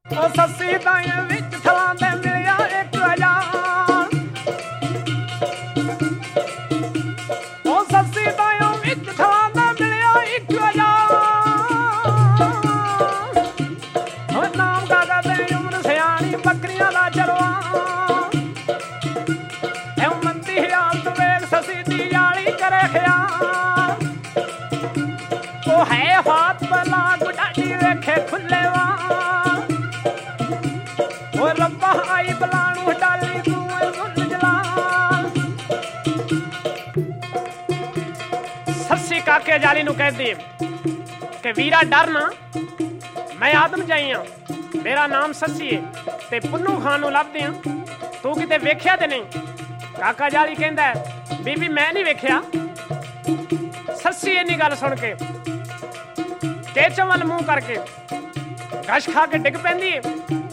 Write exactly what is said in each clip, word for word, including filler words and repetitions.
ਉਹ ਸੱਸੀ ਤਾਈਂ ਵਿੱਚ ਥਲਾਂ ਦੇ ਮਿਲਿਆ ਇੱਕ ਹਜ਼ਾਰ। ਉਹ ਸੱਸੀ ਤਾਈਂ ਵਿੱਚ ਥਲਾਂ ਦੇ ਮਿਲਿਆ ਇੱਕ ਹਜ਼ਾਰ। ਉਹ ਨਾਮ ਕਾਕਾ ਤੇ ਉਮਰ ਸਿਆਣੀ ਬੱਕਰੀਆਂ ਦਾ ਚਰਵਾ। ਐਉਂ ਮੰਦੀ ਹਾਲਤ ਵੇਖ ਸੱਸੀ ਦੀ ਯਾਲੀ ਕਰੇ ਖਿਆਲ। ਉਹ ਹੈ ਹਾਥ ਬਲਾ ਗੁਡਾਡੀ ਵੇਖੇ ਖੁੱਲੇ ਵਾ। ਉਹ ਰੱਬਾ ਆਈ ਬਲਾਣੂ ਡਾਲੀ ਤੂੰ ਸੁਣ ਜਲਾਲ। ਸੱਸੀ ਕਾਕੇ ਜਾਲੀ ਨੂੰ ਕਹਿੰਦੀ ਕਿ ਵੀਰਾ ਡਰ ਨਾ, ਮੈਂ ਆਦਮ ਜਾਈ ਹਾਂ, ਮੇਰਾ ਨਾਮ ਸੱਸੀ ਹੈ ਤੇ ਪੁੰਨੂ ਖਾਨ ਨੂੰ ਲੱਭਦੇ ਹਾਂ, ਤੂੰ ਕਿਤੇ ਵੇਖਿਆ ਤੇ ਨਹੀਂ? ਕਾਕਾ ਜਾਲੀ ਕਹਿੰਦਾ ਬੀਬੀ ਮੈਂ ਨਹੀਂ ਵੇਖਿਆ। ਸੱਸੀ ਇੰਨੀ ਗੱਲ ਸੁਣ ਕੇ ਕੇਚਮ ਵੱਲ ਮੂੰਹ ਕਰਕੇ ਗਸ਼ ਖਾ ਕੇ ਡਿੱਗ ਪੈਂਦੀ ਹੈ।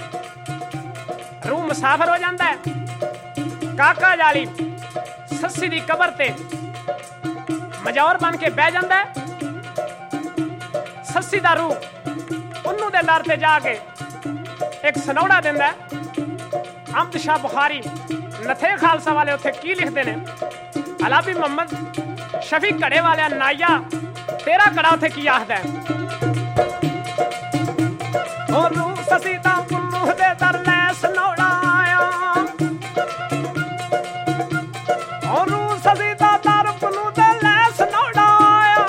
रूह मुसाफर हो जाता है। काका जाली सस्सी दी कबर ते मजौर बन के बह जाता है। सस्सी दा रूह उन्नू दे दर ते जाके एक सनौड़ा दिंदा है। अहमद शाह बुखारी नथे खालसा वाले उत्थे की लिखते ने, अलाबी मोहम्मद शफी घड़े वाले नाया तेरा कड़ा उत्थे की आखदा है। ओ रूह सस्सी दा पुन्नू दे दर लै सनौड़ा आया। ओ रूह सस्सी दा दर पुन्नू दे लै सनौड़ा आया।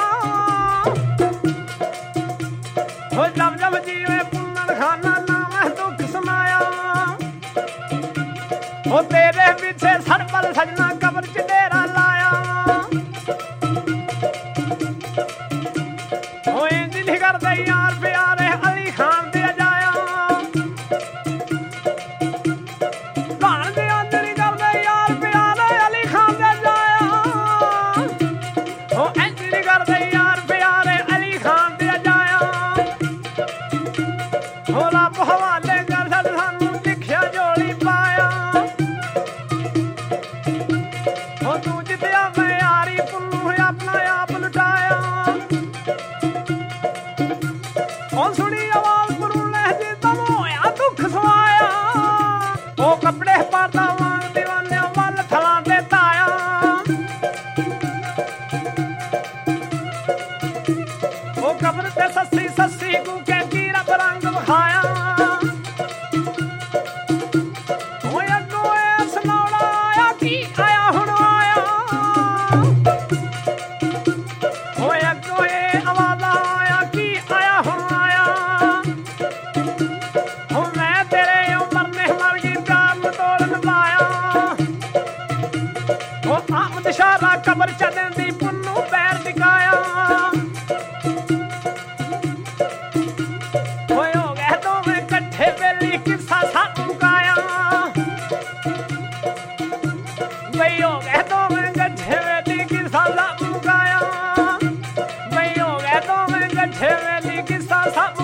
ओ जब जब जीवे पुन्नन खाना नाम दुख सुनाया। ओ तेरे पीछे सरपल सजना कब्र च डेरा लाया। ओ इंज नहीं करदे यार प्यारे अली खान दे जाया। भाण दे अंज नहीं करदे यार प्यारे अली खान दे जाया। ओ इंज नहीं करदे यार प्यारे अली खान दे जाया। ओ रब हवाले कर छड़ सानू लिखिया जोड़ी पाया। ओ तू जितया मैं यारी पुन्नू अपना आप लुटाया। ओ सुनी आवाज पुरुले जी तम होया दुख सवाया। ओ कपड़े पाता वांग दीवाने वल थलां दे ताया। ओ कब्र ते सस्सी सस्सी को के की रब रंग विखाया। ओ अगो ए सनौड़ा आया की आया हुण आया। ओ अगो ए आवाज़ आया की आया हुण आया। ओ मैं तेरे उमर ने मर गई प्यार में तोड़न पाया। ओ अहमद शाह दा कब्र चढ़न दी पुन्नू पैर टिकाया। ओए हो गए दोवें कट्ठे बेली किस्सा सा मुकाया। बई हो गए दोवें कट्ठे बेली किस्सा सा मुकाया। बई हो गए दोवें कट्ठे बेली किस्सा सा